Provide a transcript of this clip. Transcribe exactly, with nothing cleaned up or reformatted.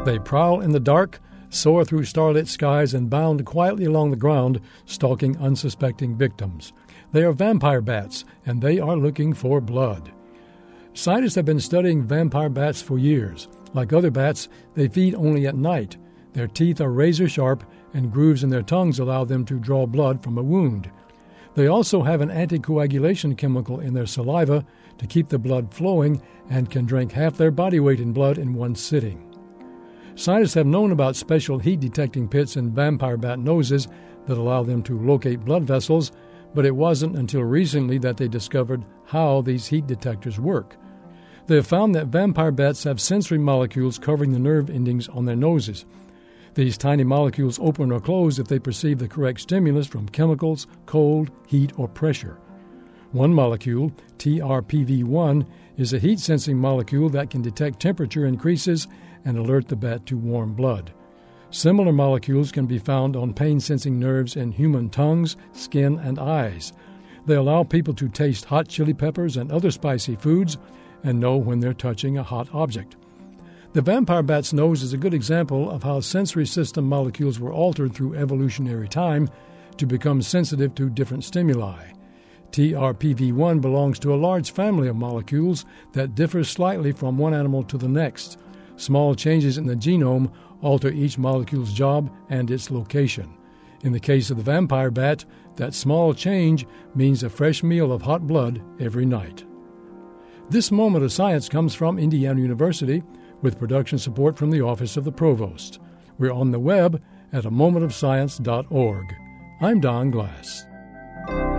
They prowl in the dark, soar through starlit skies, and bound quietly along the ground, stalking unsuspecting victims. They are vampire bats, and they are looking for blood. Scientists have been studying vampire bats for years. Like other bats, they feed only at night. Their teeth are razor sharp, and grooves in their tongues allow them to draw blood from a wound. They also have an anticoagulation chemical in their saliva to keep the blood flowing and can drink half their body weight in blood in one sitting. Scientists have known about special heat-detecting pits in vampire bat noses that allow them to locate blood vessels, but it wasn't until recently that they discovered how these heat detectors work. They have found that vampire bats have sensory molecules covering the nerve endings on their noses. These tiny molecules open or close if they perceive the correct stimulus from chemicals, cold, heat, or pressure. One molecule, T R P V one, is a heat-sensing molecule that can detect temperature increases and alert the bat to warm blood. Similar molecules can be found on pain-sensing nerves in human tongues, skin, and eyes. They allow people to taste hot chili peppers and other spicy foods and know when they're touching a hot object. The vampire bat's nose is a good example of how sensory system molecules were altered through evolutionary time to become sensitive to different stimuli. T R P V one belongs to a large family of molecules that differ slightly from one animal to the next. Small changes in the genome alter each molecule's job and its location. In the case of the vampire bat, that small change means a fresh meal of hot blood every night. This Moment of Science comes from Indiana University with production support from the Office of the Provost. We're on the web at a moment of science dot org. I'm Don Glass.